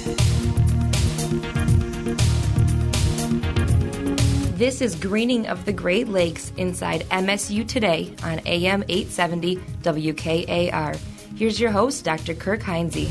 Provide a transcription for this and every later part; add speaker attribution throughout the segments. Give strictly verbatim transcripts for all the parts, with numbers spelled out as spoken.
Speaker 1: This is Greening of the Great Lakes inside M S U Today on A M eight seventy W K A R. Here's your host, Doctor Kirk Heinze.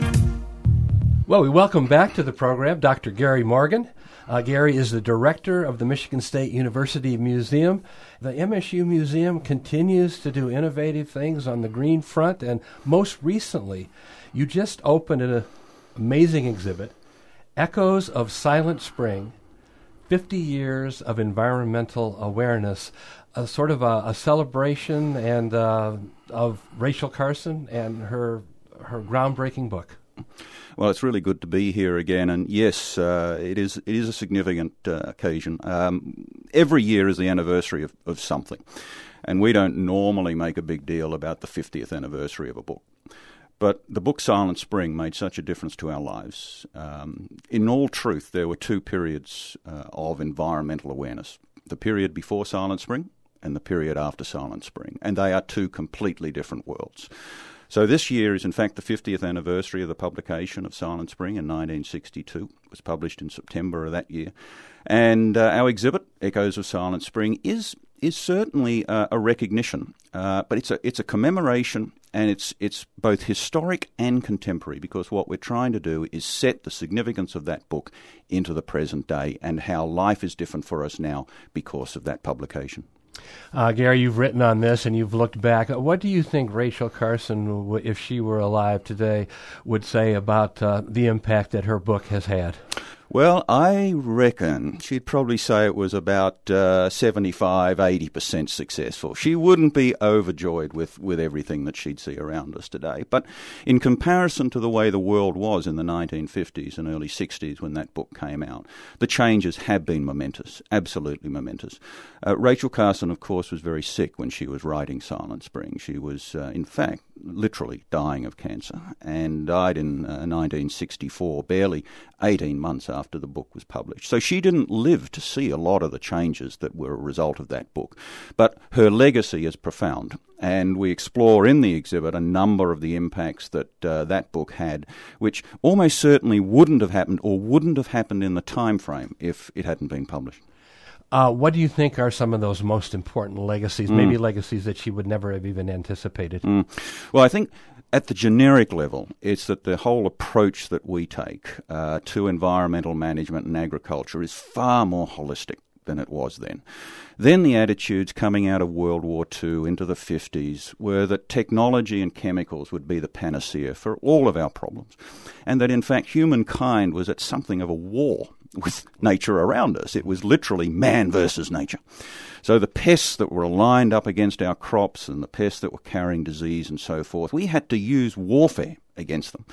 Speaker 2: Well, we welcome back to the program Doctor Gary Morgan. Uh, Gary is the director of the Michigan State University Museum. The M S U Museum continues to do innovative things on the green front, and most recently, you just opened an amazing exhibit, Echoes of Silent Spring, fifty years of environmental awareness, a sort of a, a celebration and uh, of Rachel Carson and her her groundbreaking book.
Speaker 3: Well, it's really good to be here again, and yes, uh, it is it is a significant uh, occasion. Um, every year is the anniversary of, of something, and we don't normally make a big deal about the fiftieth anniversary of a book. But the book Silent Spring made such a difference to our lives. Um, in all truth, there were two periods uh, of environmental awareness, the period before Silent Spring and the period after Silent Spring, and they are two completely different worlds. So this year is in fact the fiftieth anniversary of the publication of Silent Spring in nineteen sixty-two. It was published in September of that year. And uh, our exhibit, Echoes of Silent Spring, is is certainly uh, a recognition, uh, but it's a it's a commemoration, and it's it's both historic and contemporary, because what we're trying to do is set the significance of that book into the present day and how life is different for us now because of that publication.
Speaker 2: Uh, Gary, you've written on this and you've looked back. What do you think Rachel Carson, if she were alive today, would say about uh, the impact that her book has had?
Speaker 3: Well, I reckon she'd probably say it was about uh, seventy-five, eighty percent successful. She wouldn't be overjoyed with, with everything that she'd see around us today. But in comparison to the way the world was in the nineteen fifties and early sixties when that book came out, the changes have been momentous, absolutely momentous. Uh, Rachel Carson, of course, was very sick when she was writing Silent Spring. She was, uh, in fact, literally dying of cancer and died in uh, nineteen sixty-four, barely eighteen months after the book was published. So she didn't live to see a lot of the changes that were a result of that book. But her legacy is profound, and we explore in the exhibit a number of the impacts that uh, that book had, which almost certainly wouldn't have happened or wouldn't have happened in the time frame if it hadn't been published.
Speaker 2: Uh, what do you think are some of those most important legacies, mm. maybe legacies that she would never have even anticipated?
Speaker 3: Mm. Well, I think at the generic level, it's that the whole approach that we take uh, to environmental management and agriculture is far more holistic than it was then. Then the attitudes coming out of World War Two into the fifties were that technology and chemicals would be the panacea for all of our problems, and that in fact humankind was at something of a war with nature around us. It was literally man versus nature. So the pests that were lined up against our crops and the pests that were carrying disease and so forth, we had to use warfare against them.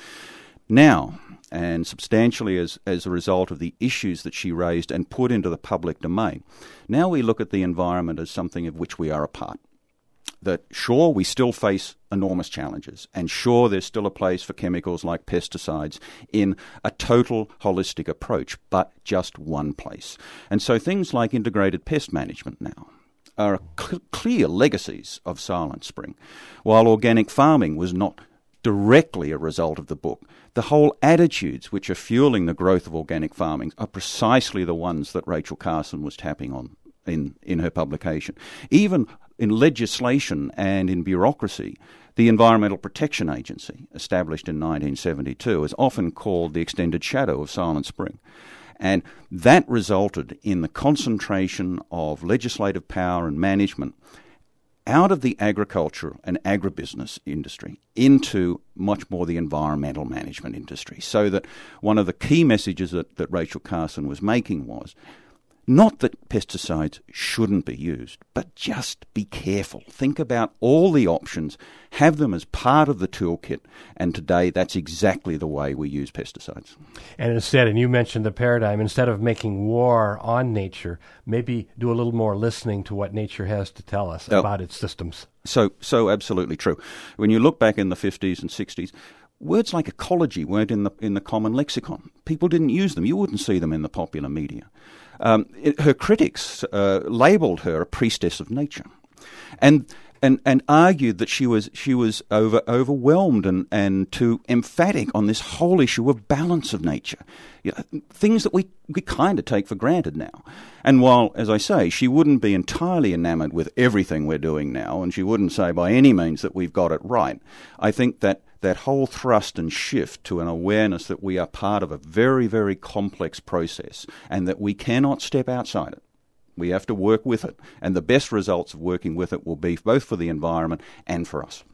Speaker 3: Now, and substantially as, as a result of the issues that she raised and put into the public domain, now we look at the environment as something of which we are a part. That sure, we still face enormous challenges, and sure, there's still a place for chemicals like pesticides in a total holistic approach, but just one place. And so things like integrated pest management now are cl- clear legacies of Silent Spring. While organic farming was not directly a result of the book, the whole attitudes which are fueling the growth of organic farming are precisely the ones that Rachel Carson was tapping on in, in her publication. Even in legislation and in bureaucracy, the Environmental Protection Agency, established in nineteen seventy-two, is often called the extended shadow of Silent Spring. And that resulted in the concentration of legislative power and management out of the agriculture and agribusiness industry into much more the environmental management industry. So that one of the key messages that, that Rachel Carson was making was not that pesticides shouldn't be used, but just be careful. Think about all the options, have them as part of the toolkit, and today that's exactly the way we use pesticides.
Speaker 2: And instead, and you mentioned the paradigm, instead of making war on nature, maybe do a little more listening to what nature has to tell us oh, about its systems.
Speaker 3: So, so absolutely true. When you look back in the fifties and sixties, words like ecology weren't in the in the common lexicon. People didn't use them. You wouldn't see them in the popular media. Um, it, her critics uh, labelled her a priestess of nature. And and, and argued that she was she was over overwhelmed and, and too emphatic on this whole issue of balance of nature, you know, things that we, we kind of take for granted now. And while, as I say, she wouldn't be entirely enamored with everything we're doing now, and she wouldn't say by any means that we've got it right, I think that that whole thrust and shift to an awareness that we are part of a very, very complex process and that we cannot step outside it. We have to work with it, and the best results of working with it will be both for the environment and for us.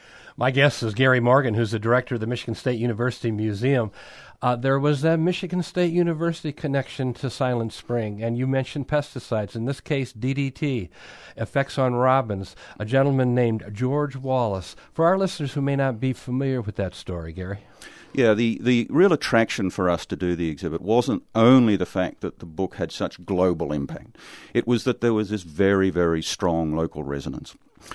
Speaker 2: My guest is Gary Morgan, who's the director of the Michigan State University Museum. Uh, there was a Michigan State University connection to Silent Spring, and you mentioned pesticides, in this case D D T, effects on robins, a gentleman named George Wallace. For our listeners who may not be familiar with that story, Gary.
Speaker 3: Yeah, the, the real attraction for us to do the exhibit wasn't only the fact that the book had such global impact. It was that there was this very, very strong local resonance.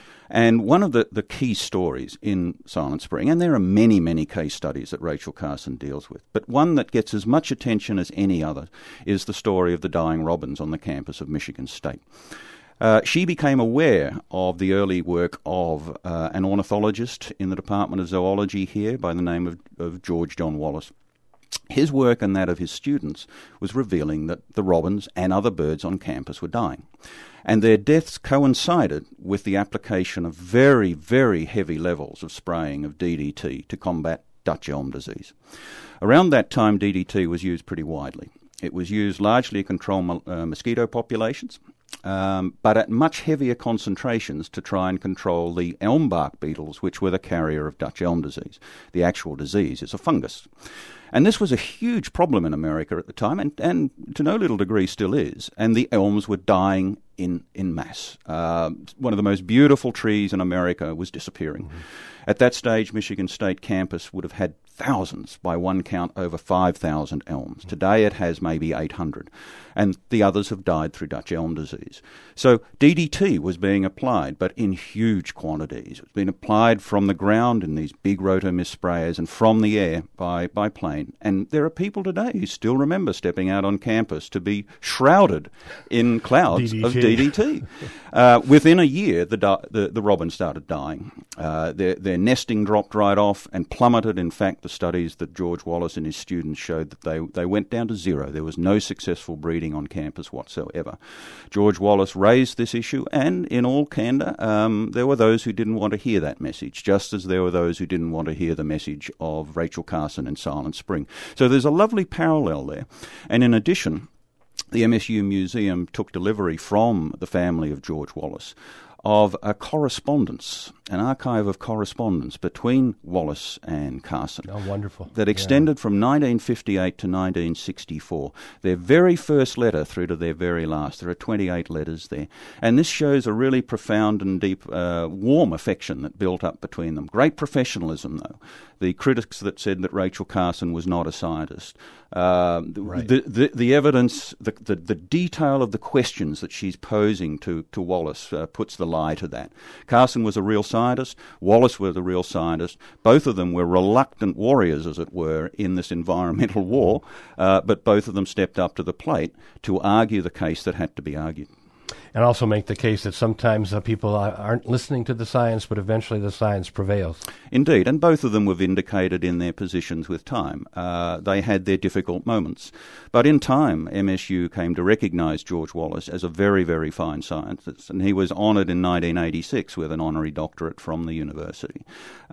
Speaker 3: And one of the, the key stories in Silent Spring, and there are many, many case studies that Rachel Carson deals with, but one that gets as much attention as any other is the story of the dying robins on the campus of Michigan State. Uh, she became aware of the early work of uh, an ornithologist in the Department of Zoology here by the name of, of George John Wallace. His work and that of his students was revealing that the robins and other birds on campus were dying. And their deaths coincided with the application of very, very heavy levels of spraying of D D T to combat Dutch elm disease. Around that time, D D T was used pretty widely. It was used largely to control uh, mosquito populations, um, but at much heavier concentrations to try and control the elm bark beetles, which were the carrier of Dutch elm disease. The actual disease is a fungus. And this was a huge problem in America at the time, and, and to no little degree still is, and the elms were dying in, in mass. Uh, one of the most beautiful trees in America was disappearing. Mm-hmm. At that stage, Michigan State campus would have had thousands, by one count, over five thousand elms. Mm-hmm. Today it has maybe eight hundred, and the others have died through Dutch elm disease. So D D T was being applied, but in huge quantities. It was being applied from the ground in these big rotomist sprayers and from the air by, by plane. And there are people today who still remember stepping out on campus to be shrouded in clouds D D T. Of D D T. uh, within a year, the, di- the, the robins started dying. Uh, their, their nesting dropped right off and plummeted. In fact, the studies that George Wallace and his students showed that they, they went down to zero. There was no successful breeding on campus whatsoever. George Wallace raised this issue, and in all candour, um, there were those who didn't want to hear that message, just as there were those who didn't want to hear the message of Rachel Carson in Silent Spring. So there's a lovely parallel there. And in addition, the M S U Museum took delivery from the family of George Wallace of a correspondence, an archive of correspondence between Wallace and Carson.
Speaker 2: Oh, wonderful.
Speaker 3: That extended yeah. from nineteen fifty-eight to nineteen sixty-four. Their very first letter through to their very last. There are twenty-eight letters there. And this shows a really profound and deep, uh, warm affection that built up between them. Great professionalism, though. The critics that said that Rachel Carson was not a scientist. Uh,
Speaker 2: right.
Speaker 3: the, the the evidence, the, the the detail of the questions that she's posing to, to Wallace uh, puts the lie to that. Carson was a real scientist. Wallace was a real scientist. Both of them were reluctant warriors, as it were, in this environmental war, uh, but both of them stepped up to the plate to argue the case that had to be argued.
Speaker 2: And also make the case that sometimes uh, people uh, aren't listening to the science, but eventually the science prevails.
Speaker 3: Indeed, and both of them were vindicated in their positions with time. Uh, they had their difficult moments. But in time, M S U came to recognise George Wallace as a very, very fine scientist, and he was honoured in nineteen eighty-six with an honorary doctorate from the university.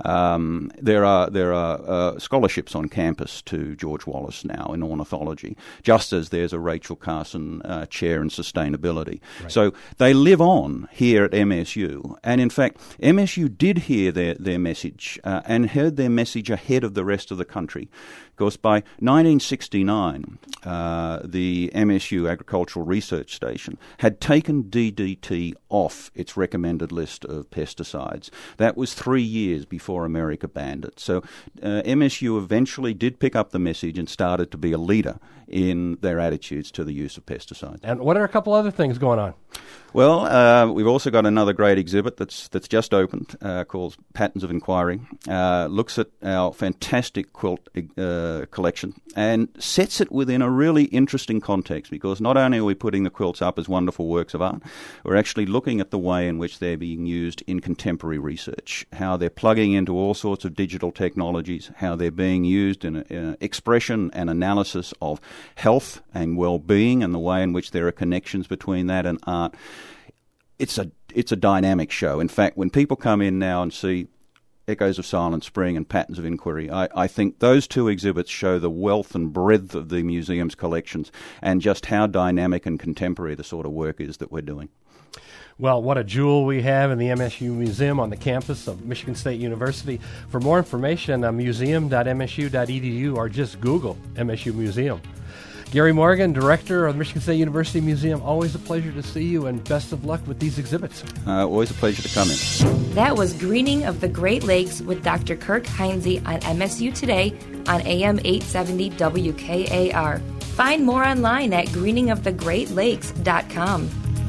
Speaker 3: Um, there are there are uh, scholarships on campus to George Wallace now in ornithology, just as there's a Rachel Carson uh, chair in sustainability. Right. So they live on here at M S U, and in fact, M S U did hear their, their message uh, and heard their message ahead of the rest of the country. Because by nineteen sixty-nine, uh, the M S U Agricultural Research Station had taken D D T off its recommended list of pesticides. That was three years before America banned it. So uh, M S U eventually did pick up the message and started to be a leader in their attitudes to the use of pesticides.
Speaker 2: And what are a couple other things going on?
Speaker 3: Well, uh, we've also got another great exhibit that's that's just opened uh, called Patterns of Inquiry. Uh, looks at our fantastic quilt uh, uh, collection and sets it within a really interesting context, because not only are we putting the quilts up as wonderful works of art, we're actually looking at the way in which they're being used in contemporary research, how they're plugging into all sorts of digital technologies, how they're being used in, a, in a expression and analysis of health and well-being, and the way in which there are connections between that and art. It's a it's a dynamic show. In fact, when people come in now and see Echoes of Silent Spring and Patterns of Inquiry, I, I think those two exhibits show the wealth and breadth of the museum's collections and just how dynamic and contemporary the sort of work is that we're doing.
Speaker 2: Well, what a jewel we have in the M S U Museum on the campus of Michigan State University. For more information, uh, museum dot m s u dot e d u or just Google M S U Museum. Gary Morgan, Director of the Michigan State University Museum, always a pleasure to see you, and best of luck with these exhibits.
Speaker 3: Uh, always a pleasure to come in.
Speaker 1: That was Greening of the Great Lakes with Doctor Kirk Heinze on M S U Today on A M eight seventy W K A R. Find more online at greening of the great lakes dot com.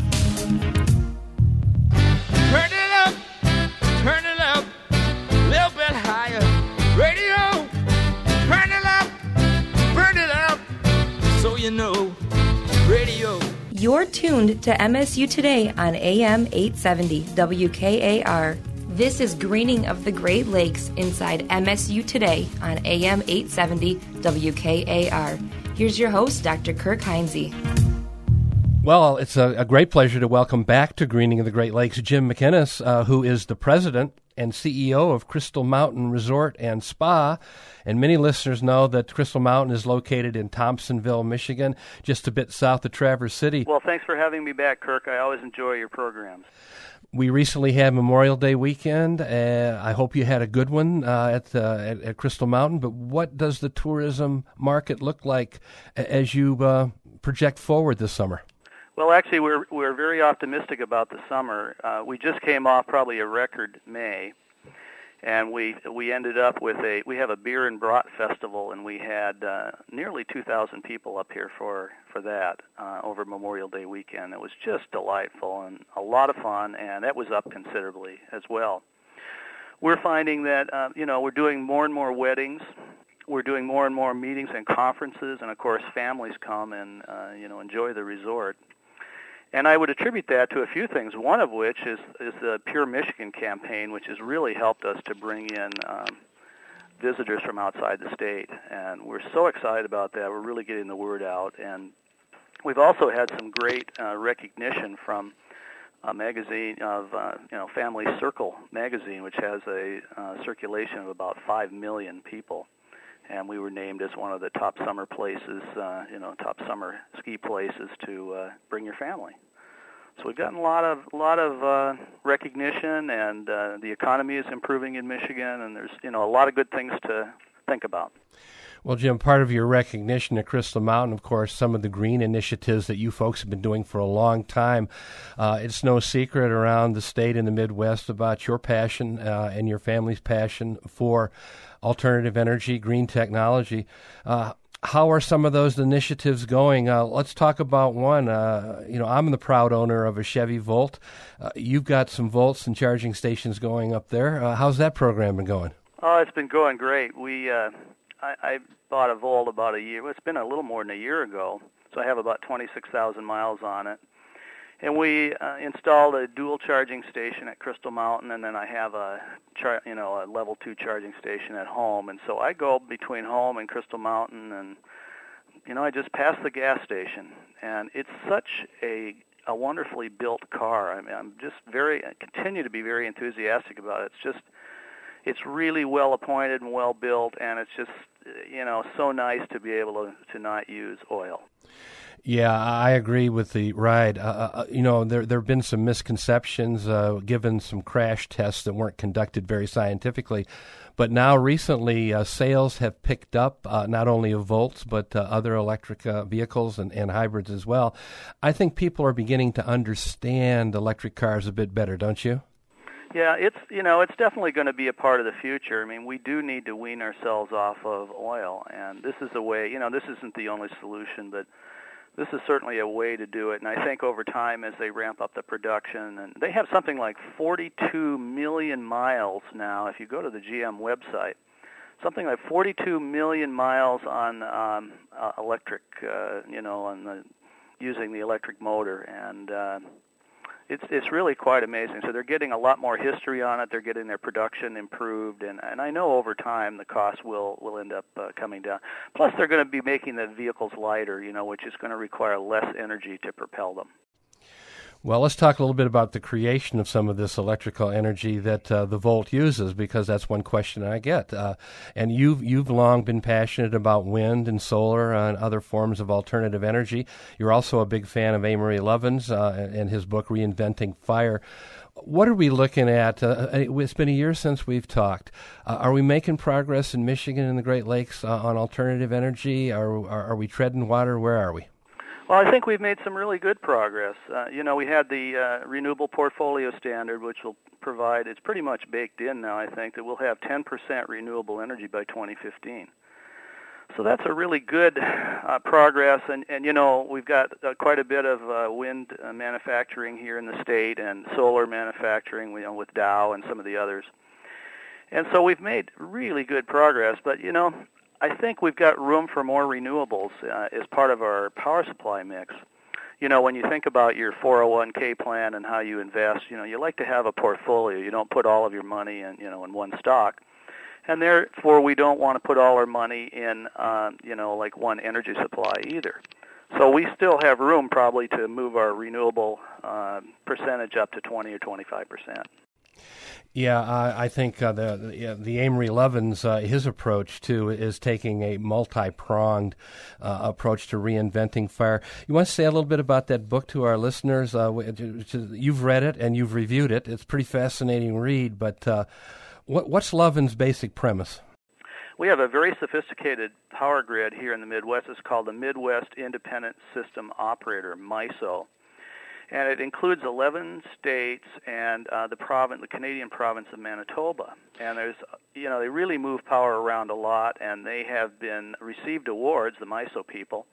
Speaker 4: Turn it up, turn it up, a little bit higher. Radio, turn it up, burn it up, so you know, radio.
Speaker 1: You're tuned to M S U Today on A M eight seventy W K A R. This is Greening of the Great Lakes inside M S U Today on A M eight seventy W K A R. Here's your host, Doctor Kirk Heinze.
Speaker 2: Well, it's a, a great pleasure to welcome back to Greening of the Great Lakes Jim McInnes, uh, who is the president and C E O of Crystal Mountain Resort and Spa. And many listeners know that Crystal Mountain is located in Thompsonville, Michigan, just a bit south of Traverse City.
Speaker 5: Well, thanks for having me back, Kirk. I always enjoy your programs.
Speaker 2: We recently had Memorial Day weekend. Uh, I hope you had a good one uh, at, uh, at at Crystal Mountain. But what does the tourism market look like as you uh, project forward this summer?
Speaker 5: Well, actually, we're we're very optimistic about the summer. Uh, we just came off probably a record May, and we we ended up with a we have a beer and brat festival, and we had uh, nearly two thousand people up here for for that uh, over Memorial Day weekend. It was just delightful and a lot of fun, and that was up considerably as well. We're finding that uh, you know we're doing more and more weddings. We're doing more and more meetings and conferences, and of course, families come and uh, you know enjoy the resort. And I would attribute that to a few things, one of which is, is the Pure Michigan campaign, which has really helped us to bring in um, visitors from outside the state. And we're so excited about that. We're really getting the word out. And we've also had some great uh, recognition from a magazine of, uh, you know, Family Circle magazine, which has a uh, circulation of about five million people. And we were named as one of the top summer places, uh, you know, top summer ski places to uh, bring your family. So we've gotten a lot of a lot of uh, recognition, and uh, the economy is improving in Michigan, and there's you know a lot of good things to think about.
Speaker 2: Well, Jim, part of your recognition at Crystal Mountain, of course, some of the green initiatives that you folks have been doing for a long time. Uh, it's no secret around the state and the Midwest about your passion uh, and your family's passion for alternative energy, green technology. Uh, how are some of those initiatives going? Uh, let's talk about one. Uh, you know, I'm the proud owner of a Chevy Volt. Uh, you've got some Volts and charging stations going up there. Uh, how's that program been going?
Speaker 5: Oh, it's been going great. We uh, I, I bought a Volt about a year. Well, it's been a little more than a year ago, so I have about twenty-six thousand miles on it. And we uh, installed a dual charging station at Crystal Mountain, and then I have a, char- you know, a level two charging station at home. And so I go between home and Crystal Mountain, and you know, I just pass the gas station, and it's such a a wonderfully built car. I mean, I'm just very I continue to be very enthusiastic about it. It's just it's really well appointed and well built, and it's just you know so nice to be able to to not use oil.
Speaker 2: Yeah, I agree with the ride. Uh, uh, you know, there there have been some misconceptions uh, given some crash tests that weren't conducted very scientifically. But now recently, uh, sales have picked up, uh, not only of Volts, but uh, other electric uh, vehicles and, and hybrids as well. I think people are beginning to understand electric cars a bit better, don't you?
Speaker 5: Yeah, it's you know it's definitely going to be a part of the future. I mean, we do need to wean ourselves off of oil, and this is a way. You know, this isn't the only solution, but this is certainly a way to do it, and I think over time as they ramp up the production, and they have something like forty-two million miles now if you go to the G M website. something like forty-two million miles on um, uh, electric, uh, you know, on the using the electric motor, and uh, it's it's really quite amazing. So they're getting a lot more history on it. They're getting their production improved, and, and I know over time the cost will will end up uh, coming down. Plus, they're going to be making the vehicles lighter, you know, which is going to require less energy to propel them.
Speaker 2: Well, let's talk a little bit about the creation of some of this electrical energy that uh, the Volt uses, because that's one question I get. Uh, and you've you've long been passionate about wind and solar and other forms of alternative energy. You're also a big fan of Amory Lovins uh, and his book Reinventing Fire. What are we looking at? Uh, it's been a year since we've talked. Uh, are we making progress in Michigan and the Great Lakes uh, on alternative energy? Are, are are we treading water? Where are we?
Speaker 5: Well, I think we've made some really good progress. Uh, you know, we had the uh, Renewable Portfolio Standard, which will provide, it's pretty much baked in now, I think, that we'll have ten percent renewable energy by twenty fifteen. So that's a really good uh, progress, and, and, you know, we've got uh, quite a bit of uh, wind uh, manufacturing here in the state and solar manufacturing, you know, with Dow and some of the others. And so we've made really good progress, but, you know, I think we've got room for more renewables uh, as part of our power supply mix. You know, when you think about your four oh one k plan and how you invest, you know, you like to have a portfolio. You don't put all of your money in, you know, in one stock. And therefore, we don't want to put all our money in, uh, you know, like one energy supply either. So we still have room probably to move our renewable uh, percentage up to twenty or twenty-five percent.
Speaker 2: Yeah, uh, I think uh, the the, the Amory Lovins, uh, his approach too is taking a multi-pronged uh, approach to reinventing fire. You want to say a little bit about that book to our listeners? Uh, which is, you've read it and you've reviewed it. It's a pretty fascinating read. But uh, what, what's Lovins' basic premise?
Speaker 5: We have a very sophisticated power grid here in the Midwest. It's called the Midwest Independent System Operator, MISO. And it includes eleven states and uh, the province, the Canadian province of Manitoba. And there's, you know, they really move power around a lot, and they have been received awards, the MISO people,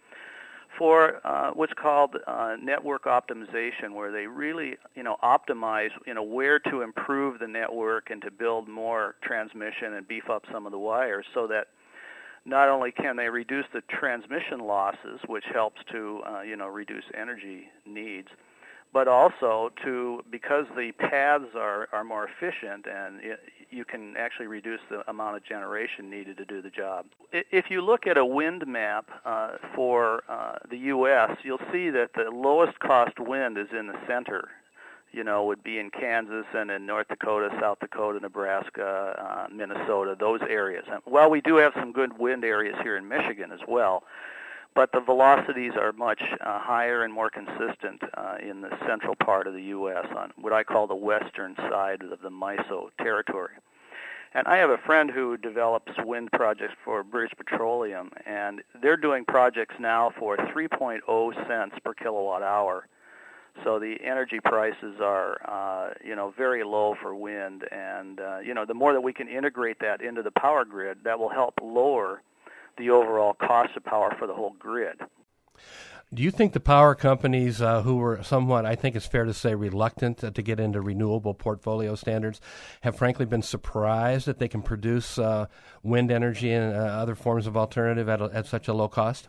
Speaker 5: for uh, what's called uh, network optimization, where they really, you know, optimize, you know, where to improve the network and to build more transmission and beef up some of the wires, so that not only can they reduce the transmission losses, which helps to, uh, you know, reduce energy needs, but also to, because the paths are, are more efficient, and it, you can actually reduce the amount of generation needed to do the job. If you look at a wind map uh, for uh, the U S, you'll see that the lowest cost wind is in the center. You know, would be in Kansas and in North Dakota, South Dakota, Nebraska, uh, Minnesota, those areas. And while we do have some good wind areas here in Michigan as well, but the velocities are much uh, higher and more consistent uh, in the central part of the U S on what I call the western side of the MISO territory. And I have a friend who develops wind projects for British Petroleum, and they're doing projects now for three point oh cents per kilowatt hour. So the energy prices are, uh, you know, very low for wind, and, uh, you know, the more that we can integrate that into the power grid, that will help lower the overall cost of power for the whole grid.
Speaker 2: Do you think the power companies uh, who were somewhat, I think it's fair to say, reluctant to, to get into renewable portfolio standards have frankly been surprised that they can produce uh, wind energy and uh, other forms of alternative at, a, at such a low cost?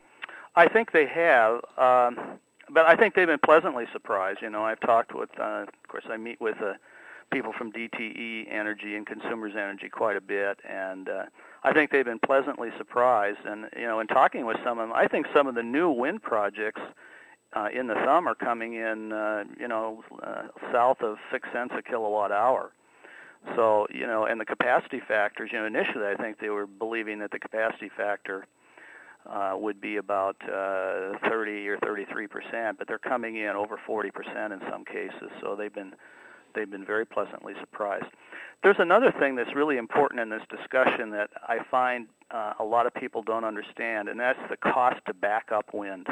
Speaker 5: I think they have, um, but I think they've been pleasantly surprised. You know, I've talked with, uh, of course, I meet with uh, people from D T E Energy and Consumers Energy quite a bit, and uh, I think they've been pleasantly surprised. And, you know, in talking with some of them, I think some of the new wind projects uh, in the thumb are coming in, uh, you know, uh, south of six cents a kilowatt hour. So, you know, and the capacity factors, you know, initially I think they were believing that the capacity factor uh, would be about uh, thirty or thirty-three percent, but they're coming in over forty percent in some cases. So they've been they've been very pleasantly surprised. There's another thing that's really important in this discussion that I find uh, a lot of people don't understand, and that's the cost to back up wind.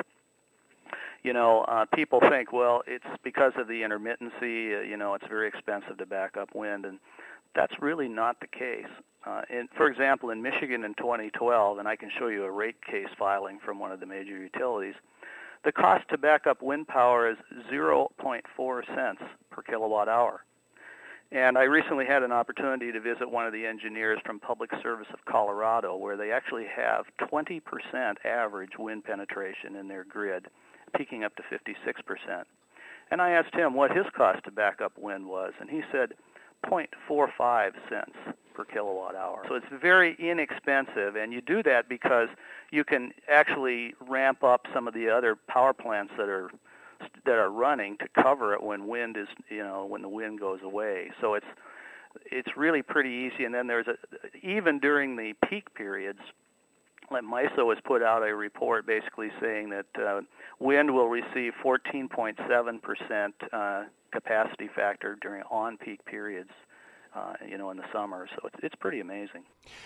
Speaker 5: You know, uh, people think, well, it's because of the intermittency, uh, you know, it's very expensive to back up wind, and that's really not the case. Uh, in, for example, in Michigan in twenty twelve, and I can show you a rate case filing from one of the major utilities, the cost to back up wind power is zero point four cents per kilowatt hour. And I recently had an opportunity to visit one of the engineers from Public Service of Colorado, where they actually have twenty percent average wind penetration in their grid, peaking up to fifty-six percent. And I asked him what his cost to back up wind was, and he said zero point four five cents per kilowatt hour. So it's very inexpensive, and you do that because you can actually ramp up some of the other power plants that are that are running to cover it when wind is, you know, when the wind goes away. So it's it's really pretty easy. And then there's a, even during the peak periods, like MISO has put out a report basically saying that uh, wind will receive fourteen point seven percent uh, capacity factor during on-peak periods, uh, you know, in the summer. So it's it's pretty amazing.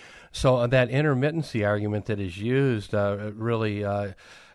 Speaker 2: So uh, that intermittency argument that is used uh, really, uh,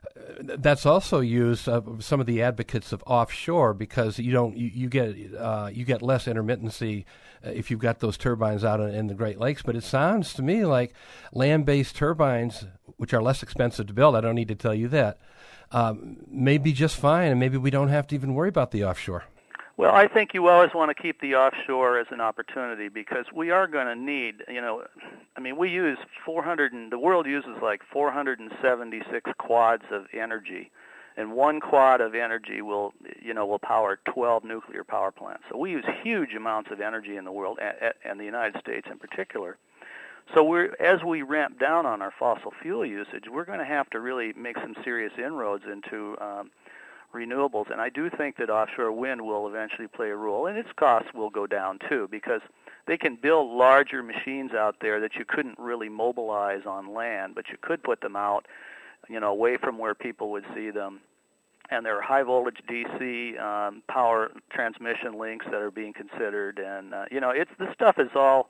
Speaker 2: that's also used uh, some of the advocates of offshore, because you don't you, you get uh, you get less intermittency if you've got those turbines out in, in the Great Lakes. But it sounds to me like land-based turbines, which are less expensive to build, I don't need to tell you that, um, may be just fine, and maybe we don't have to even worry about the offshore.
Speaker 5: Well, I think you always want to keep the offshore as an opportunity, because we are going to need, you know, I mean, we use four hundred, and the world uses like four hundred seventy-six quads of energy, and one quad of energy will, you know, will power twelve nuclear power plants. So we use huge amounts of energy in the world, and the United States in particular. So we're, as we ramp down on our fossil fuel usage, we're going to have to really make some serious inroads into um, renewables, and I do think that offshore wind will eventually play a role, and its costs will go down too, because they can build larger machines out there that you couldn't really mobilize on land, but you could put them out, you know, away from where people would see them. And there are high voltage D C um, power transmission links that are being considered, and uh, you know, it's this stuff is all.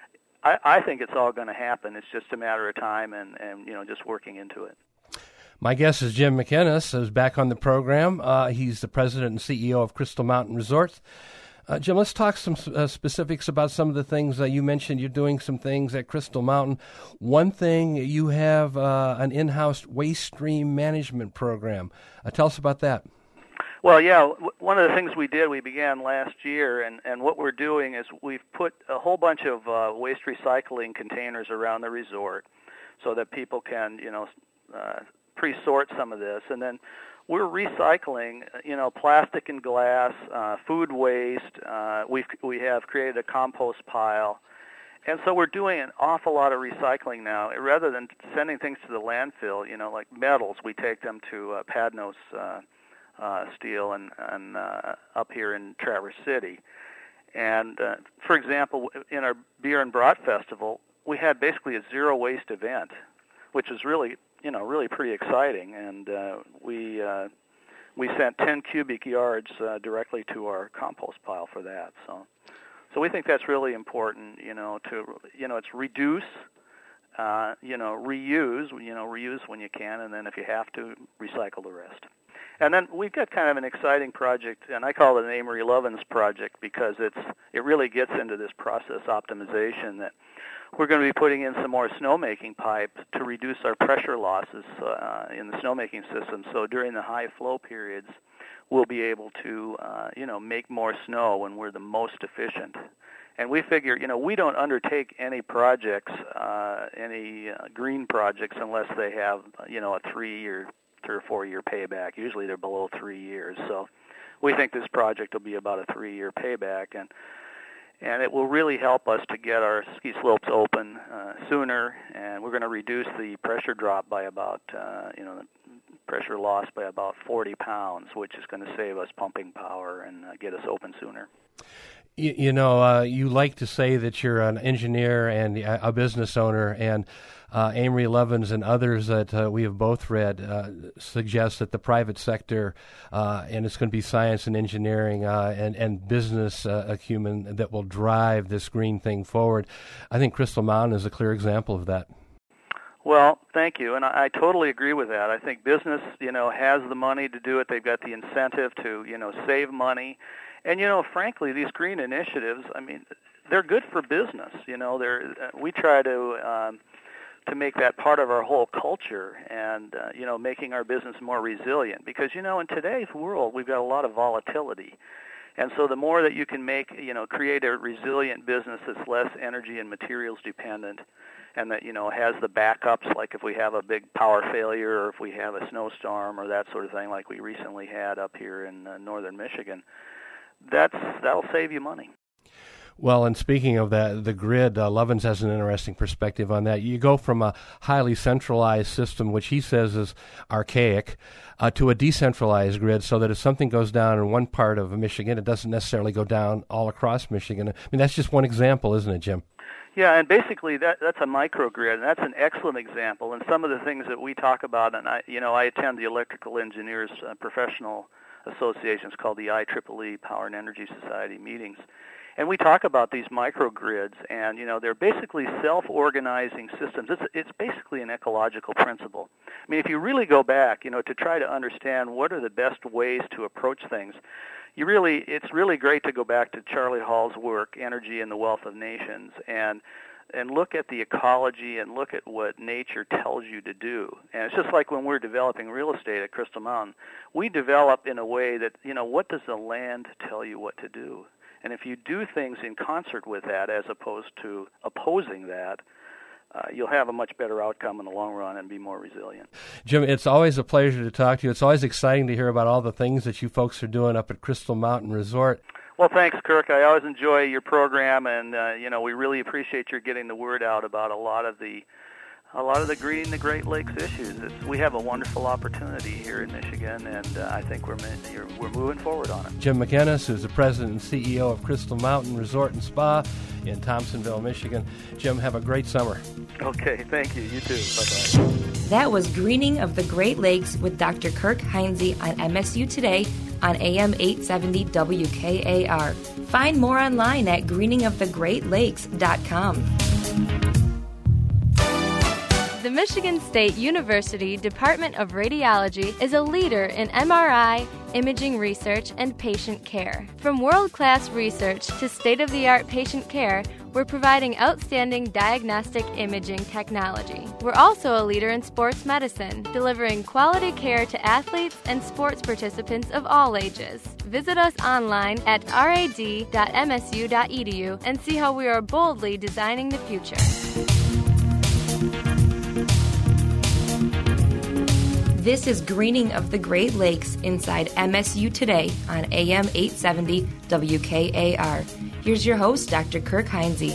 Speaker 5: I, I think it's all going to happen. It's just a matter of time, and, and you know, just working into it.
Speaker 2: My guest is Jim McInnes, who's back on the program. Uh, he's the president and C E O of Crystal Mountain Resorts. Uh, Jim, let's talk some uh, specifics about some of the things uh, you mentioned. You're doing some things at Crystal Mountain. One thing, you have uh, an in-house waste stream management program. Uh, tell us about that.
Speaker 5: Well, yeah, w- one of the things we did, we began last year, and, and what we're doing is we've put a whole bunch of uh, waste recycling containers around the resort so that people can, you know, uh, pre-sort some of this, and then we're recycling, you know, plastic and glass, uh, food waste. Uh, we we have created a compost pile, and so we're doing an awful lot of recycling now. Rather than sending things to the landfill, you know, like metals, we take them to uh, Padnos uh, uh, Steel and, and uh, up here in Traverse City. And uh, for example, in our Beer and Brat Festival, we had basically a zero waste event, which was really you know, really pretty exciting, and uh, we uh, we sent ten cubic yards uh, directly to our compost pile for that. So, so we think that's really important. You know, to you know, it's reduce, uh, you know, reuse. You know, reuse when you can, and then if you have to, recycle the rest. And then we've got kind of an exciting project, and I call it an Amory Lovins project because it's it really gets into this process optimization that. We're going to be putting in some more snowmaking pipe to reduce our pressure losses uh, in the snowmaking system. So during the high flow periods, we'll be able to, uh, you know, make more snow when we're the most efficient. And we figure, you know, we don't undertake any projects, uh, any uh, green projects, unless they have, you know, a three-year, three or four-year payback. Usually they're below three years. So we think this project will be about a three-year payback, and and it will really help us to get our ski slopes open uh, sooner, and we're going to reduce the pressure drop by about, uh, you know, the pressure loss by about forty pounds, which is going to save us pumping power and uh, get us open sooner.
Speaker 2: You, you know, uh, you like to say that you're an engineer and a business owner, and uh, Amory Lovins and others that uh, we have both read uh, suggest that the private sector, uh, and it's going to be science and engineering uh, and, and business uh, acumen that will drive this green thing forward. I think Crystal Mountain is a clear example of that.
Speaker 5: Well, thank you, and I, I totally agree with that. I think business, you know, has the money to do it. They've got the incentive to, you know, save money. And, you know, frankly, these green initiatives, I mean, they're good for business. You know, they're, we try to um, to make that part of our whole culture and, uh, you know, making our business more resilient. Because, you know, in today's world, we've got a lot of volatility. And so the more that you can make, you know, create a resilient business that's less energy and materials dependent, and that, you know, has the backups, like if we have a big power failure or if we have a snowstorm or that sort of thing like we recently had up here in uh, northern Michigan, that's that'll save you money.
Speaker 2: Well, and speaking of that, the grid, uh, Lovins has an interesting perspective on that. You go from a highly centralized system, which he says is archaic, uh, to a decentralized grid, so that if something goes down in one part of Michigan, it doesn't necessarily go down all across Michigan. I mean, that's just one example, isn't it, Jim?
Speaker 5: Yeah, and basically that that's a microgrid, and that's an excellent example. And some of the things that we talk about, and I, you know, I attend the Electrical Engineers uh, Professional Association, it's called the I triple E, Power and Energy Society meetings. And we talk about these microgrids, and, you know, they're basically self-organizing systems. It's it's basically an ecological principle. I mean, if you really go back, you know, to try to understand what are the best ways to approach things, you really it's really great to go back to Charlie Hall's work, Energy and the Wealth of Nations, and and look at the ecology and look at what nature tells you to do. And it's just like when we're developing real estate at Crystal Mountain, we develop in a way that, you know, what does the land tell you what to do? And if you do things in concert with that as opposed to opposing that, uh, you'll have a much better outcome in the long run and be more resilient.
Speaker 2: Jim, it's always a pleasure to talk to you. It's always exciting to hear about all the things that you folks are doing up at Crystal Mountain Resort.
Speaker 5: Well, thanks, Kirk. I always enjoy your program, and uh, you know, we really appreciate your getting the word out about a lot of the a lot of the greening the Great Lakes issues. It's, we have a wonderful opportunity here in Michigan, and uh, I think we're we're moving forward on it.
Speaker 2: Jim McInnes, who's the president and C E O of Crystal Mountain Resort and Spa in Thompsonville, Michigan. Jim, have a great summer.
Speaker 5: Okay, thank you. You too. Bye-bye.
Speaker 1: That was Greening of the Great Lakes with Doctor Kirk Heinze on M S U Today on A M eight seventy W K A R. Find more online at greening of the great lakes dot com.
Speaker 6: The Michigan State University Department of Radiology is a leader in M R I, imaging research, and patient care. From world-class research to state-of-the-art patient care, we're providing outstanding diagnostic imaging technology. We're also a leader in sports medicine, delivering quality care to athletes and sports participants of all ages. Visit us online at rad dot m s u dot e d u and see how we are boldly designing the future.
Speaker 1: This is Greening of the Great Lakes inside M S U Today on A M eight seventy W K A R. Here's your host, Doctor Kirk Heinze.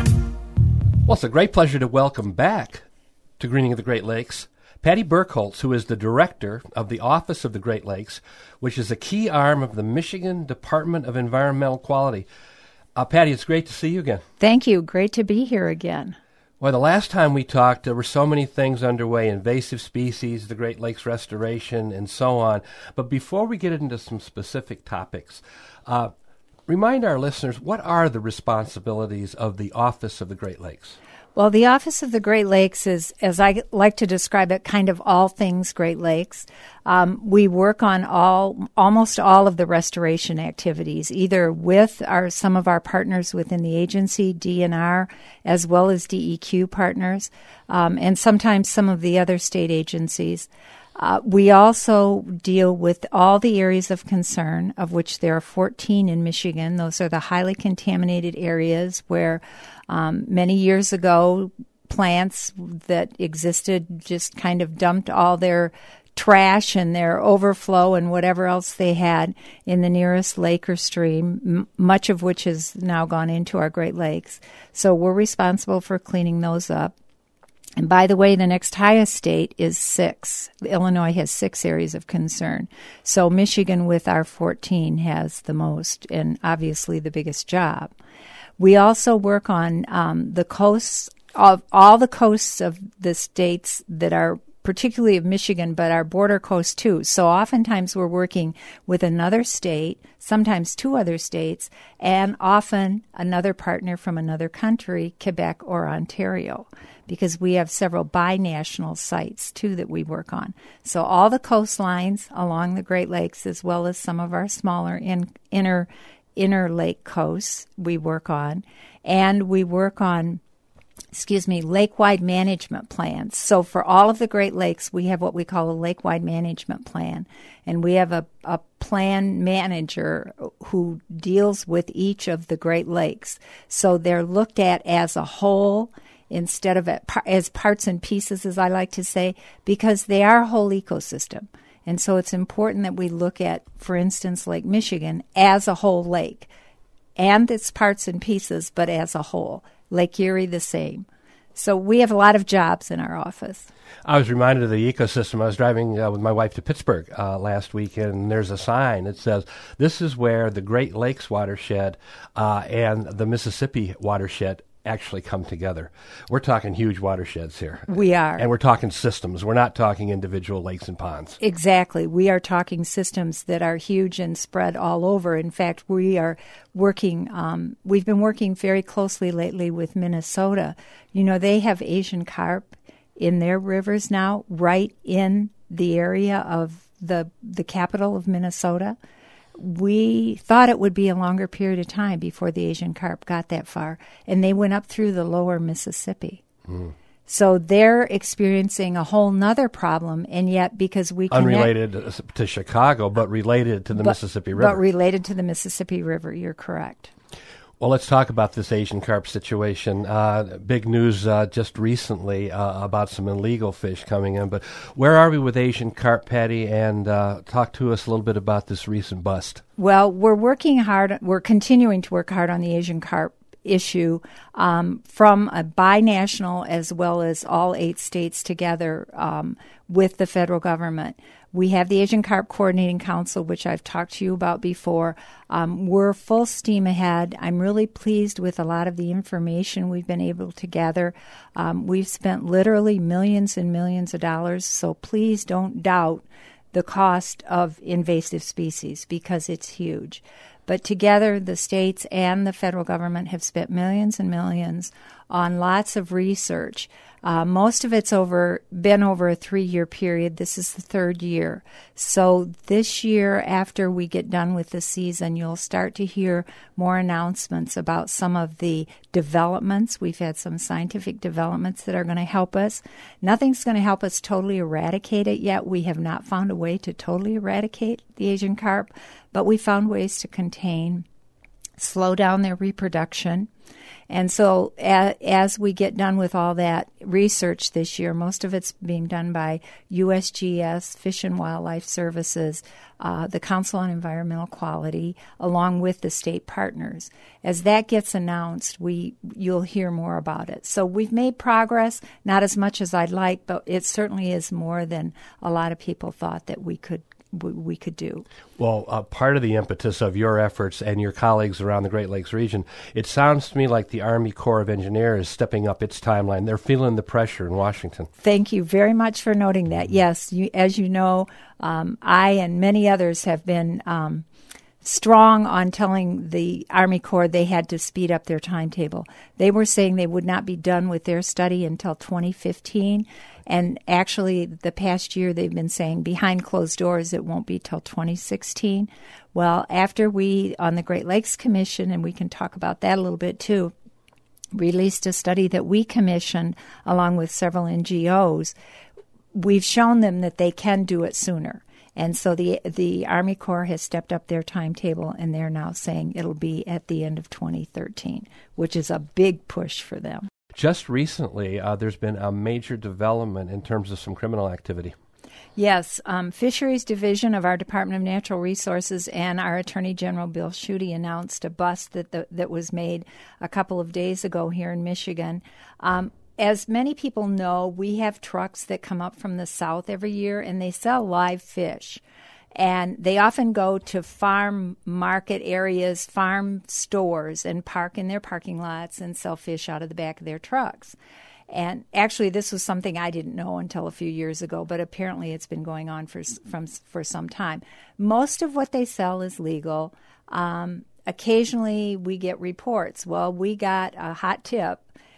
Speaker 2: Well, it's a great pleasure to welcome back to Greening of the Great Lakes Patty Burkholz, who is the director of the Office of the Great Lakes, which is a key arm of the Michigan Department of Environmental Quality. Uh, Patty, it's great to see you again.
Speaker 7: Thank you. Great to be here again.
Speaker 2: Well, the last time we talked, there were so many things underway, invasive species, the Great Lakes restoration, and so on. But before we get into some specific topics, uh, remind our listeners, what are the responsibilities of the Office of the Great Lakes?
Speaker 7: Well, the Office of the Great Lakes is, as I like to describe it, kind of all things Great Lakes. Um, we work on all, almost all of the restoration activities, either with our some of our partners within the agency, D N R, as well as D E Q partners, um, and sometimes some of the other state agencies. Uh, we also deal with all the areas of concern, of which there are fourteen in Michigan. Those are the highly contaminated areas where um, many years ago plants that existed just kind of dumped all their trash and their overflow and whatever else they had in the nearest lake or stream, m- much of which has now gone into our Great Lakes. So we're responsible for cleaning those up. And by the way, the next highest state is six. Illinois has six areas of concern. So Michigan, with our fourteen, has the most and obviously the biggest job. We also work on um, the coasts of all the coasts of the states that are particularly of Michigan, but our border coast too. So oftentimes we're working with another state, sometimes two other states, and often another partner from another country, Quebec or Ontario, because we have several binational sites too that we work on. So all the coastlines along the Great Lakes, as well as some of our smaller in, inner inner lake coasts we work on, and we work on excuse me, lake-wide management plans. So for all of the Great Lakes, we have what we call a lake-wide management plan. And we have a, a plan manager who deals with each of the Great Lakes. So they're looked at as a whole instead of as parts and pieces, as I like to say, because they are a whole ecosystem. And so it's important that we look at, for instance, Lake Michigan as a whole lake and its parts and pieces, but as a whole. Lake Erie, the same. So we have a lot of jobs in our office.
Speaker 2: I was reminded of the ecosystem. I was driving uh, with my wife to Pittsburgh uh, last week, and there's a sign that says, this is where the Great Lakes watershed uh, and the Mississippi watershed actually come together. We're talking huge watersheds here.
Speaker 7: We are.
Speaker 2: And we're talking systems. We're not talking individual lakes and ponds.
Speaker 7: Exactly. We are talking systems that are huge and spread all over. In fact, we are working, um, we've been working very closely lately with Minnesota. You know, they have Asian carp in their rivers now, right in the area of the the capital of Minnesota. We thought it would be a longer period of time before the Asian carp got that far, and they went up through the lower Mississippi. Mm. So they're experiencing a whole nother problem, and yet because we connect,
Speaker 2: unrelated to Chicago, but related to the
Speaker 7: but,
Speaker 2: Mississippi River.
Speaker 7: But related to the Mississippi River, you're correct.
Speaker 2: Well, let's talk about this Asian carp situation. Uh, big news uh, just recently uh, about some illegal fish coming in. But where are we with Asian carp, Patty? And uh, talk to us a little bit about this recent bust.
Speaker 7: Well, we're working hard. We're continuing to work hard on the Asian carp issue um, from a binational as well as all eight states together um, with the federal government. We have the Asian Carp Coordinating Council, which I've talked to you about before. Um, we're full steam ahead. I'm really pleased with a lot of the information we've been able to gather. Um, we've spent literally millions and millions of dollars, so please don't doubt the cost of invasive species because it's huge. But together, the states and the federal government have spent millions and millions on lots of research. Uh, most of it's over been over a three-year period. This is the third year. So this year, after we get done with the season, you'll start to hear more announcements about some of the developments. We've had some scientific developments that are going to help us. Nothing's going to help us totally eradicate it yet. We have not found a way to totally eradicate the Asian carp, but we found ways to contain, slow down their reproduction. And so as, as we get done with all that research this year, most of it's being done by U S G S, Fish and Wildlife Services, uh, the Council on Environmental Quality, along with the state partners. As that gets announced, we you'll hear more about it. So we've made progress, not as much as I'd like, but it certainly is more than a lot of people thought that we could we could do.
Speaker 2: Well, uh, part of the impetus of your efforts and your colleagues around the Great Lakes region, it sounds to me like the Army Corps of Engineers is stepping up its timeline. They're feeling the pressure in Washington.
Speaker 7: Thank you very much for noting that. Yes, you, as you know, um, I and many others have been um, strong on telling the Army Corps they had to speed up their timetable. They were saying they would not be done with their study until twenty fifteen. And actually, the past year, they've been saying behind closed doors, it won't be till twenty sixteen. Well, after we, on the Great Lakes Commission, and we can talk about that a little bit too, released a study that we commissioned along with several N G Os, we've shown them that they can do it sooner. And so the the Army Corps has stepped up their timetable, and they're now saying it'll be at the end of twenty thirteen, which is a big push for them.
Speaker 2: Just recently, uh, there's been a major development in terms of some criminal activity.
Speaker 7: Yes, um, Fisheries Division of our Department of Natural Resources and our Attorney General Bill Schuette announced a bust that the, that was made a couple of days ago here in Michigan. Um, as many people know, we have trucks that come up from the south every year, and they sell live fish. And they often go to farm market areas, farm stores, and park in their parking lots and sell fish out of the back of their trucks. And actually, this was something I didn't know until a few years ago, but apparently it's been going on for from for some time. Most of what they sell is legal. Um, occasionally, we get reports. Well, we got a hot tip,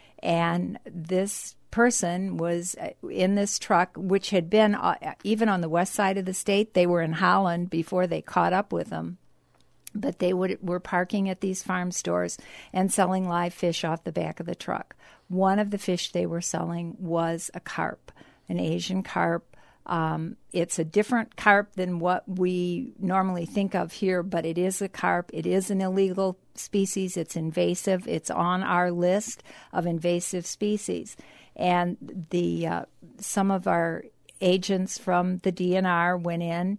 Speaker 7: and this person was in this truck, which had been uh, even on the west side of the state. They were in Holland before they caught up with them. But they would, were parking at these farm stores and selling live fish off the back of the truck. One of the fish they were selling was a carp, an Asian carp. Um, it's a different carp than what we normally think of here, but it is a carp. It is an illegal species. It's invasive. It's on our list of invasive species. And the uh, some of our agents from the D N R went in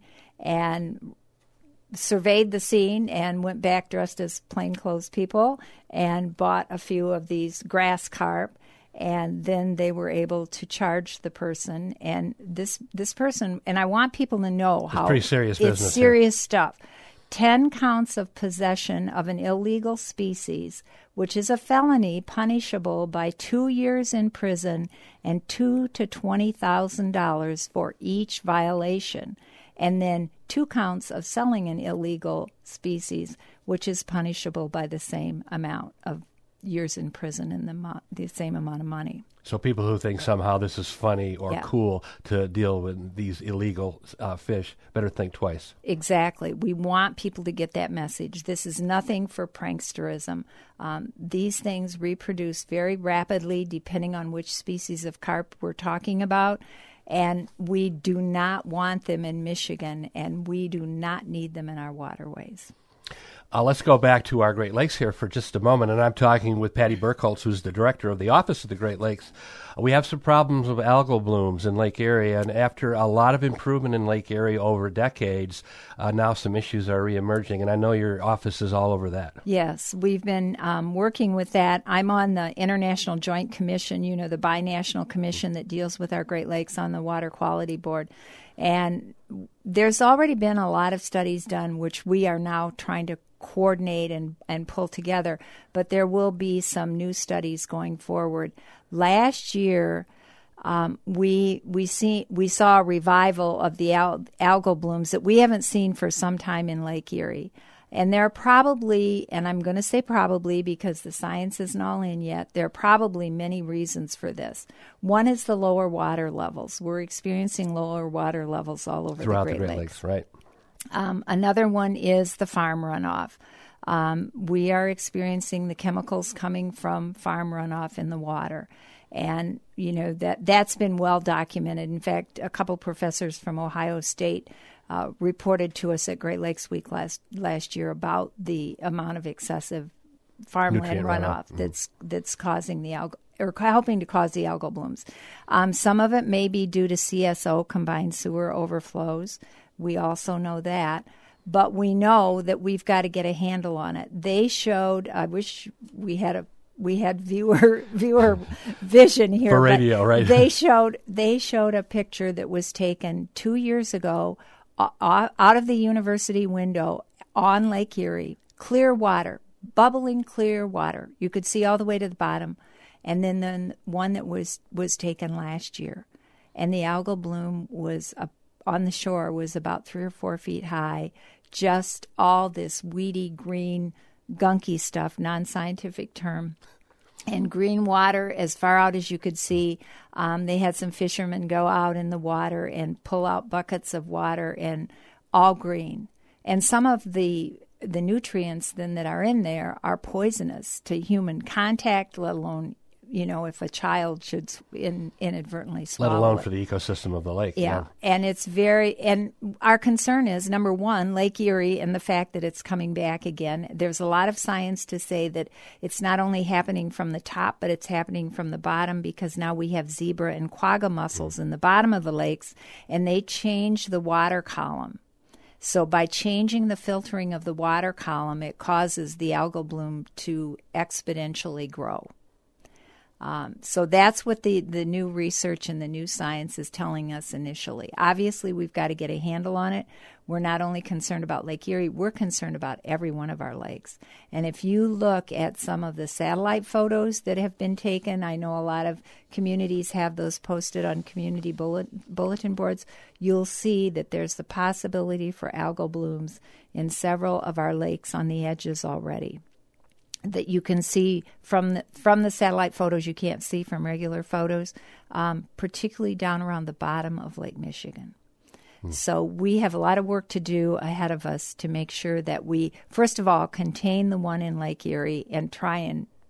Speaker 7: and surveyed the scene and went back dressed as plainclothes people and bought a few of these grass carp. And then they were able to charge the person. And this this person, and I want people to know how
Speaker 2: it's pretty serious business.
Speaker 7: It's serious here. Stuff. Ten counts of possession of an illegal species, which is a felony punishable by two years in prison and two to twenty thousand dollars for each violation. And then two counts of selling an illegal species, which is punishable by the same amount of years in prison and the, mo- the same amount of money.
Speaker 2: So people who think somehow this is funny or
Speaker 7: yeah.
Speaker 2: cool to deal with these illegal uh, fish better think twice.
Speaker 7: Exactly. We want people to get that message. This is nothing for pranksterism. Um, these things reproduce very rapidly depending on which species of carp we're talking about. And we do not want them in Michigan, and we do not need them in our waterways.
Speaker 2: Uh, let's go back to our Great Lakes here for just a moment, and I'm talking with Patty Burkholz, who's the director of the Office of the Great Lakes. Uh, we have some problems with algal blooms in Lake Erie, and after a lot of improvement in Lake Erie over decades, uh, now some issues are reemerging, and I know your office is all over that.
Speaker 7: Yes, we've been um, working with that. I'm on the International Joint Commission, you know, the binational commission that deals with our Great Lakes on the Water Quality Board. And there's already been a lot of studies done, which we are now trying to coordinate and, and pull together, but there will be some new studies going forward. Last year, um, we we see we saw a revival of the al- algal blooms that we haven't seen for some time in Lake Erie. And there are probably, and I'm going to say probably because the science isn't all in yet, there are probably many reasons for this. One is the lower water levels. We're experiencing lower water levels all over
Speaker 2: throughout
Speaker 7: the Great,
Speaker 2: the Great
Speaker 7: Lakes.
Speaker 2: Lakes, right?
Speaker 7: Um, another one is the farm runoff. Um, we are experiencing the chemicals coming from farm runoff in the water. And, you know, that, that's been well documented. In fact, a couple professors from Ohio State uh, reported to us at Great Lakes Week last last year about the amount of excessive farmland
Speaker 2: Nutrient
Speaker 7: runoff
Speaker 2: runoff.
Speaker 7: that's that's causing the algal or helping to cause the algal blooms. Um, some of it may be due to C S O, combined sewer overflows. We also know that. But we know that we've got to get a handle on it. They showed, I wish we had a we had viewer viewer vision here.
Speaker 2: For radio, right?
Speaker 7: They showed they showed a picture that was taken two years ago uh, out of the university window on Lake Erie, clear water, bubbling clear water. You could see all the way to the bottom. And then the one that was, was taken last year. And the algal bloom was a on the shore was about three or four feet high, just all this weedy green, gunky stuff, non-scientific term, and green water as far out as you could see. Um, they had some fishermen go out in the water and pull out buckets of water, and all green. And some of the the nutrients then that are in there are poisonous to human contact, let alone, you know, if a child should in, inadvertently swallow
Speaker 2: Let alone
Speaker 7: it.
Speaker 2: for the ecosystem of the lake.
Speaker 7: Yeah.
Speaker 2: yeah,
Speaker 7: And it's very, and our concern is, number one, Lake Erie and the fact that it's coming back again. There's a lot of science to say that it's not only happening from the top, but it's happening from the bottom, because now we have zebra and quagga mussels mm. in the bottom of the lakes, and they change the water column. So by changing the filtering of the water column, it causes the algal bloom to exponentially grow. Um, so that's what the, the new research and the new science is telling us initially. Obviously, we've got to get a handle on it. We're not only concerned about Lake Erie, we're concerned about every one of our lakes. And if you look at some of the satellite photos that have been taken, I know a lot of communities have those posted on community bullet, bulletin boards, you'll see that there's the possibility for algal blooms in several of our lakes on the edges already, that you can see from the, from the satellite photos you can't see from regular photos, um, particularly down around the bottom of Lake Michigan. Hmm. So we have a lot of work to do ahead of us to make sure that we, first of all, contain the one in Lake Erie and try and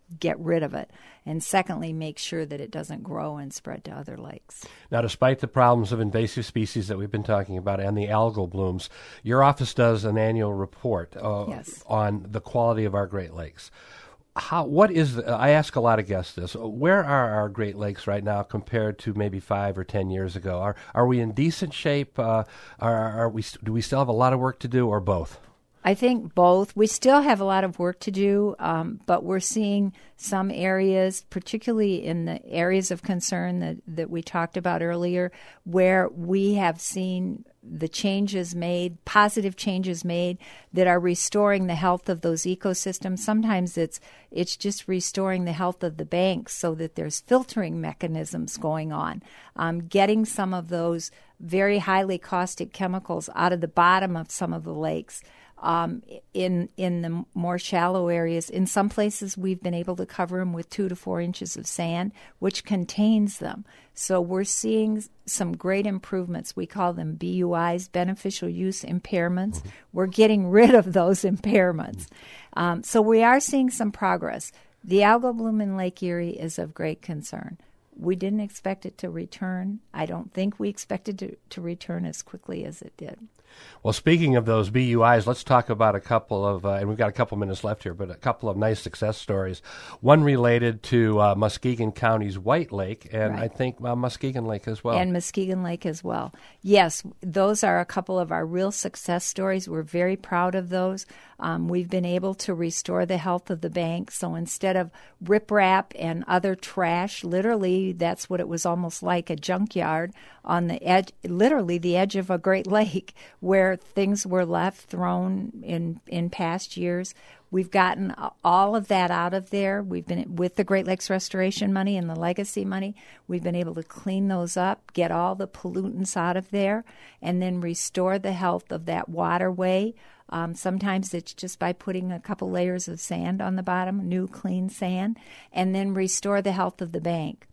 Speaker 7: get rid of it. And secondly, make sure that it doesn't grow and spread to other lakes.
Speaker 2: Now, despite the problems of invasive species that we've been talking about and the algal blooms, your office does an annual report uh,
Speaker 7: yes.
Speaker 2: on the quality of our Great Lakes. How? What is? The, I ask a lot of guests this. Where are our Great Lakes right now compared to maybe five or ten years ago? Are are we in decent shape? Uh, are are we? Do we still have a lot of work to do, or both?
Speaker 7: I think both. We still have a lot of work to do, um, but we're seeing some areas, particularly in the areas of concern that, that we talked about earlier, where we have seen the changes made, positive changes made that are restoring the health of those ecosystems. Sometimes it's it's just restoring the health of the banks so that there's filtering mechanisms going on, um, getting some of those very highly caustic chemicals out of the bottom of some of the lakes. Um, in in the more shallow areas, in some places we've been able to cover them with two to four inches of sand, which contains them. So we're seeing some great improvements. We call them B U Is, beneficial use impairments. Mm-hmm. We're getting rid of those impairments. Um, so we are seeing some progress. The algal bloom in Lake Erie is of great concern. We didn't expect it to return. I don't think we expected to, to return as quickly as it did.
Speaker 2: Well, speaking of those B U Is, let's talk about a couple of, uh, and we've got a couple minutes left here, but a couple of nice success stories. One related to uh, Muskegon County's White Lake, and right. I think uh, Muskegon Lake as well.
Speaker 7: And Muskegon Lake as well. Yes, those are a couple of our real success stories. We're very proud of those. Um, we've been able to restore the health of the bank. So instead of riprap and other trash, literally that's what it was almost like, a junkyard on the edge, literally the edge of a Great Lake, where things were left thrown in in past years. We've gotten all of that out of there. We've been, with the Great Lakes Restoration money and the legacy money, we've been able to clean those up, get all the pollutants out of there, and then restore the health of that waterway. Um, sometimes it's just by putting a couple layers of sand on the bottom, new clean sand, and then restore the health of the bank.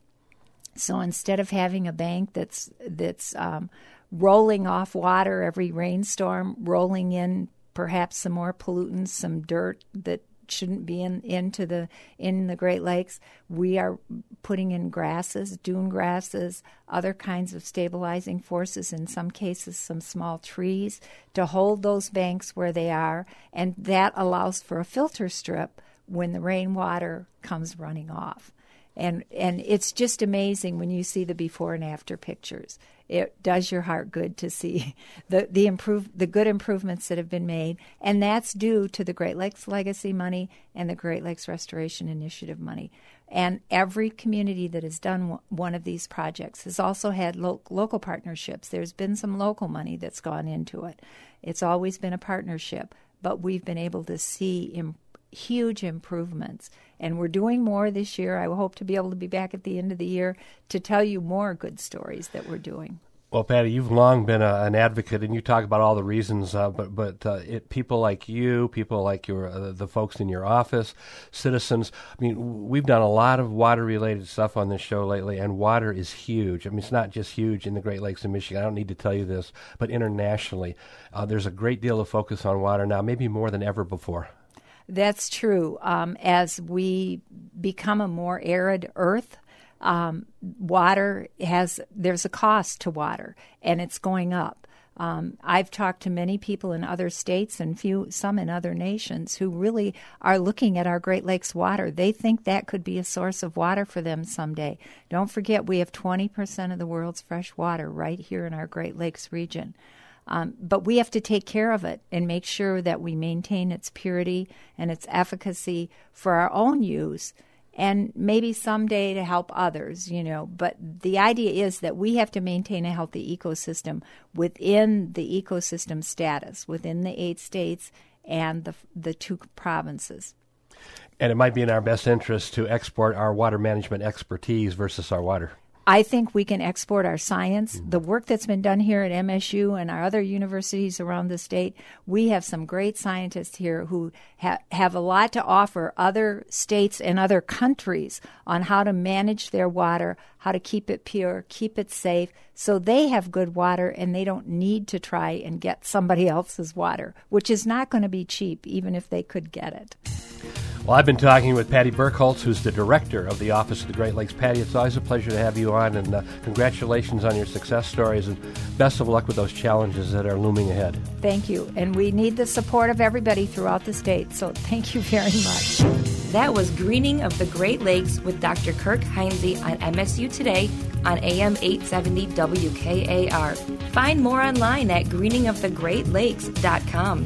Speaker 7: So instead of having a bank that's that's um, rolling off water every rainstorm, rolling in perhaps some more pollutants, some dirt that shouldn't be in into the in the Great Lakes, we are putting in grasses, dune grasses, other kinds of stabilizing forces, in some cases some small trees, to hold those banks where they are, and that allows for a filter strip when the rainwater comes running off. And and it's just amazing when you see the before and after pictures. It does your heart good to see the the improve the good improvements that have been made, and that's due to the Great Lakes Legacy money and the Great Lakes Restoration Initiative money. And every community that has done w- one of these projects has also had lo- local partnerships. There's been some local money that's gone into it. It's always been a partnership, but we've been able to see improvements. Huge improvements, and we're doing more this year. I hope to be able to be back at the end of the year to tell you more good stories that we're doing.
Speaker 2: Well, Patty, you've long been a, an advocate, and you talk about all the reasons, uh, but but uh, it, people like you, people like your uh, the folks in your office, citizens, I mean, we've done a lot of water-related stuff on this show lately, and water is huge. I mean, it's not just huge in the Great Lakes of Michigan. I don't need to tell you this, but internationally, uh, there's a great deal of focus on water now, maybe more than ever before.
Speaker 7: That's true. Um, as we become a more arid earth, um, water has, there's a cost to water, and it's going up. Um, I've talked to many people in other states and few, some in other nations who really are looking at our Great Lakes water. They think that could be a source of water for them someday. Don't forget, we have twenty percent of the world's fresh water right here in our Great Lakes region. Um, but we have to take care of it and make sure that we maintain its purity and its efficacy for our own use, and maybe someday to help others, you know. But the idea is that we have to maintain a healthy ecosystem within the ecosystem status, within the eight states and the the two provinces.
Speaker 2: And it might be in our best interest to export our water management expertise versus our water.
Speaker 7: I think we can export our science. The work that's been done here at M S U and our other universities around the state, we have some great scientists here who ha- have a lot to offer other states and other countries on how to manage their water, how to keep it pure, keep it safe, so they have good water and they don't need to try and get somebody else's water, which is not going to be cheap, even if they could get it.
Speaker 2: Well, I've been talking with Patty Burkholz, who's the director of the Office of the Great Lakes. Patty, it's always a pleasure to have you on, and uh, congratulations on your success stories, and best of luck with those challenges that are looming ahead.
Speaker 7: Thank you, and we need the support of everybody throughout the state, so thank you very much.
Speaker 1: That was Greening of the Great Lakes with Doctor Kirk Heinze on M S U Today on A M eight seventy W K A R. Find more online at greening of the great lakes dot com.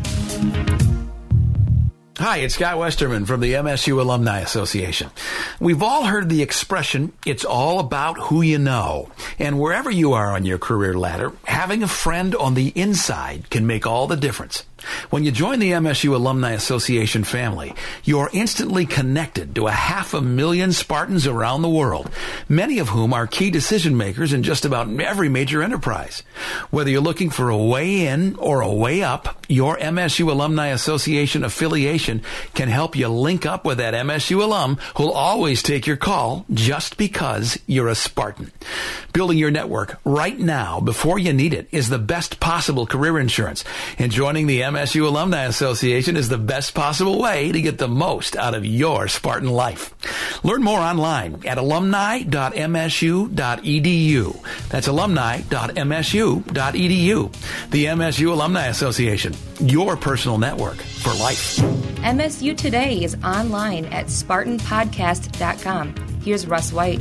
Speaker 8: Hi, it's Scott Westerman from the M S U Alumni Association. We've all heard the expression, it's all about who you know. And wherever you are on your career ladder, having a friend on the inside can make all the difference. When you join the M S U Alumni Association family, you're instantly connected to a half a million Spartans around the world, many of whom are key decision makers in just about every major enterprise. Whether you're looking for a way in or a way up, your M S U Alumni Association affiliation can help you link up with that M S U alum who'll always take your call just because you're a Spartan. Building your network right now before you need it is the best possible career insurance, and joining the M S U Alumni Association is the best possible way to get the most out of your Spartan life. Learn more online at alumni dot m s u dot e d u. That's alumni dot m s u dot e d u. The M S U Alumni Association, your personal network for life.
Speaker 1: M S U Today is online at spartan podcast dot com. Here's Russ White.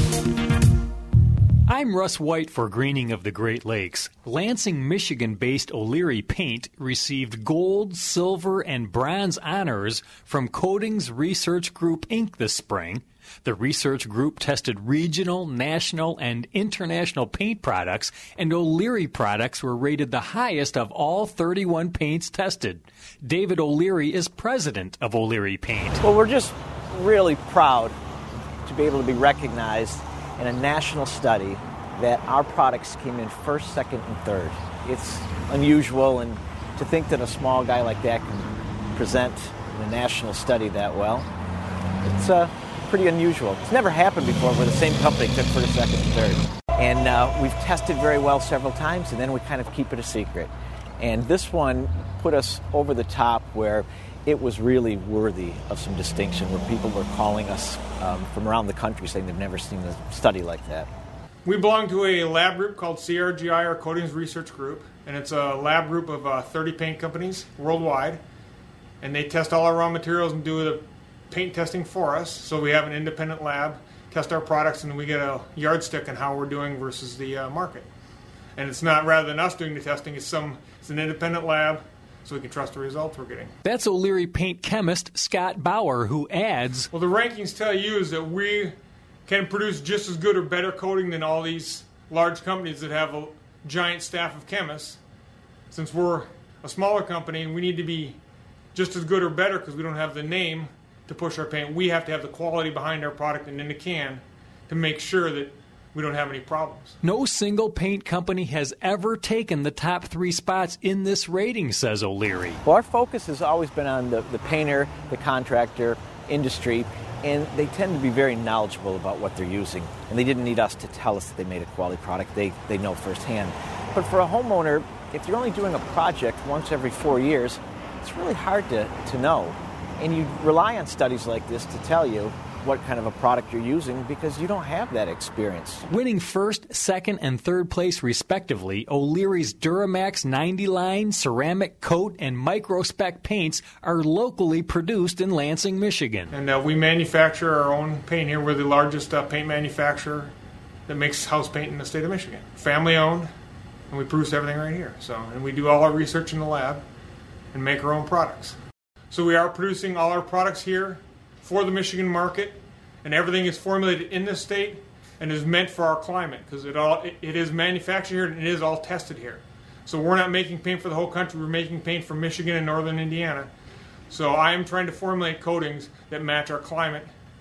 Speaker 9: I'm Russ White for Greening of the Great Lakes. Lansing, Michigan-based O'Leary Paint received gold, silver, and bronze honors from Coatings Research Group, Incorporated this spring. The research group tested regional, national, and international paint products, and O'Leary products were rated the highest of all thirty-one paints tested. David O'Leary is president of O'Leary Paint.
Speaker 10: Well, we're just really proud to be able to be recognized in a national study that our products came in first, second, and third. It's unusual, and to think that a small guy like that can present in a national study that well, it's uh, pretty unusual. It's never happened before where the same company took first, second, and third. And uh, we've tested very well several times, and then we kind of keep it a secret. And this one put us over the top where it was really worthy of some distinction, where people were calling us um, from around the country saying they've never seen a study like that.
Speaker 11: We belong to a lab group called C R G I, or Coatings Research Group, and it's a lab group of uh, thirty paint companies worldwide, and they test all our raw materials and do the paint testing for us. So we have an independent lab, test our products, and we get a yardstick on how we're doing versus the uh, market. And it's not, rather than us doing the testing, it's some it's an independent lab, so we can trust the results we're getting.
Speaker 9: That's O'Leary Paint chemist Scott Bauer, who adds,
Speaker 11: well, the rankings tell you is that we can produce just as good or better coating than all these large companies that have a giant staff of chemists. Since we're a smaller company and we need to be just as good or better because we don't have the name to push our paint, we have to have the quality behind our product and in the can to make sure that we don't have any problems.
Speaker 9: No single paint company has ever taken the top three spots in this rating, says O'Leary.
Speaker 10: Well, our focus has always been on the, the painter, the contractor, industry, and they tend to be very knowledgeable about what they're using. And they didn't need us to tell us that they made a quality product. They, they know firsthand. But for a homeowner, if you're only doing a project once every four years, it's really hard to, to know. And you rely on studies like this to tell you what kind of a product you're using because you don't have that experience.
Speaker 9: Winning first, second, and third place respectively, O'Leary's Duramax ninety line, ceramic coat, and micro-spec paints are locally produced in Lansing, Michigan.
Speaker 11: And uh, we manufacture our own paint here. We're the largest uh, paint manufacturer that makes house paint in the state of Michigan. Family owned, and we produce everything right here. So, and we do all our research in the lab and make our own products. So we are producing all our products here for the Michigan market, and everything is formulated in this state and is meant for our climate because it all it, it is manufactured here and it is all tested here. So we're not making paint for the whole country, we're making paint for Michigan and northern Indiana. So I am trying to formulate coatings that match our climate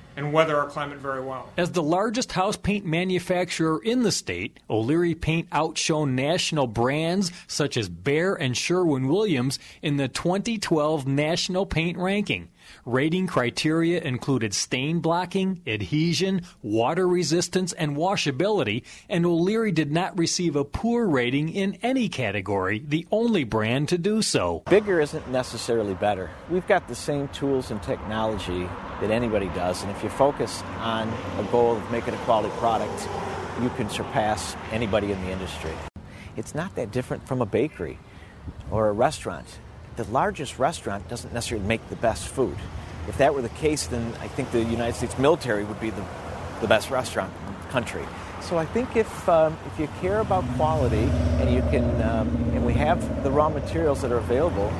Speaker 11: and weather our climate very well.
Speaker 9: As the largest house paint manufacturer in the state, O'Leary Paint outshone national brands such as Behr and Sherwin-Williams in the twenty twelve National Paint Ranking. Rating criteria included stain blocking, adhesion, water resistance, and washability, and O'Leary did not receive a poor rating in any category, the only brand to do so.
Speaker 10: Bigger isn't necessarily better. We've got the same tools and technology that anybody does, and if you focus on a goal of making a quality product, you can surpass anybody in the industry. It's not that different from a bakery or a restaurant. The largest restaurant doesn't necessarily make the best food. If that were the case, then I think the United States military would be the, the best restaurant in the country. So I think if um, if you care about quality and you can um, and we have the raw materials that are available,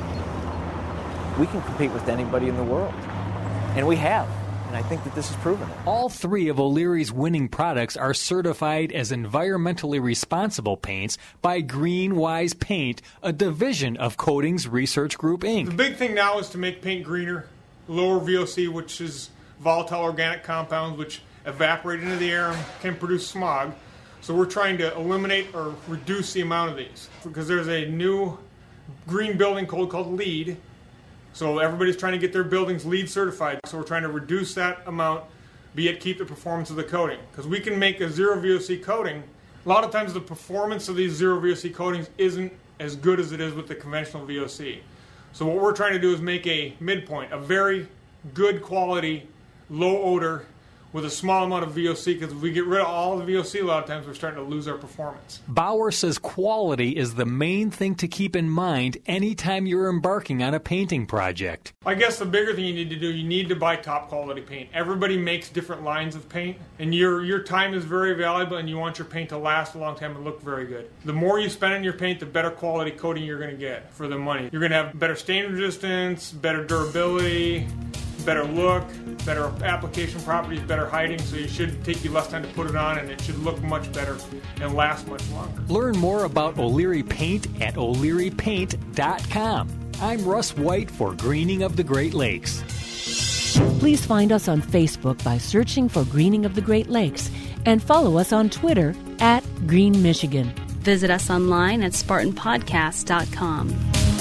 Speaker 10: we can compete with anybody in the world, and we have. And I think that this has proven it.
Speaker 9: All three of O'Leary's winning products are certified as environmentally responsible paints by GreenWise Paint, a division of Coatings Research Group, Incorporated.
Speaker 11: The big thing now is to make paint greener, lower V O C, which is volatile organic compounds, which evaporate into the air and can produce smog. So we're trying to eliminate or reduce the amount of these, because there's a new green building code called LEED. So everybody's trying to get their buildings LEED certified. So we're trying to reduce that amount, be it keep the performance of the coating. Because we can make a zero V O C coating. A lot of times the performance of these zero V O C coatings isn't as good as it is with the conventional V O C. So what we're trying to do is make a midpoint, a very good quality, low odor, with a small amount of V O C, because if we get rid of all the V O C, a lot of times we're starting to lose our performance.
Speaker 9: Bauer says quality is the main thing to keep in mind anytime you're embarking on a painting project.
Speaker 11: I guess the bigger thing you need to do, you need to buy top quality paint. Everybody makes different lines of paint, and your your time is very valuable, and you want your paint to last a long time and look very good. The more you spend on your paint, the better quality coating you're going to get for the money. You're going to have better stain resistance, better durability, better look, better application properties, better hiding, so it should take you less time to put it on, and it should look much better and last much longer.
Speaker 9: Learn more about O'Leary Paint at O'Leary Paint dot com. I'm Russ White for Greening of the Great Lakes.
Speaker 12: Please find us on Facebook by searching for Greening of the Great Lakes and follow us on Twitter at Green Michigan.
Speaker 13: Visit us online at Spartan Podcast dot com.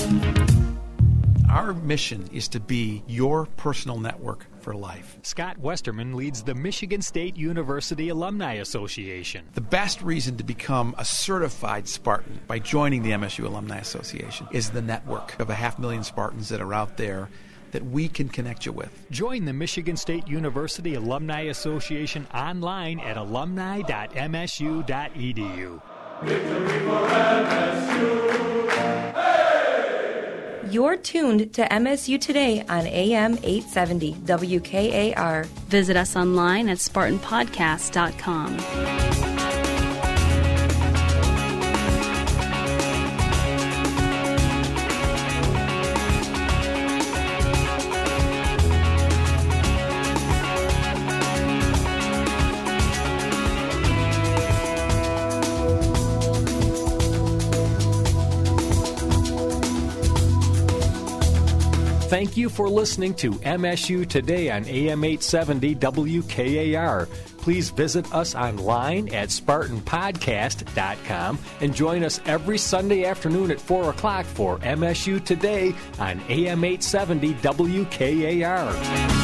Speaker 8: Our mission is to be your personal network for life.
Speaker 9: Scott Westerman leads the Michigan State University Alumni Association.
Speaker 8: The best reason to become a certified Spartan by joining the M S U Alumni Association is the network of a half million Spartans that are out there that we can connect you with.
Speaker 9: Join the Michigan State University Alumni Association online at alumni dot m s u dot e d u.
Speaker 4: Victory for M S U!
Speaker 1: You're tuned to M S U Today on A M eight seventy W K A R.
Speaker 13: Visit us online at Spartan Podcast dot com.
Speaker 9: Thank you for listening to M S U Today on A M eight seventy W K A R. Please visit us online at Spartan Podcast dot com and join us every Sunday afternoon at four o'clock for M S U Today on A M eight seventy W K A R.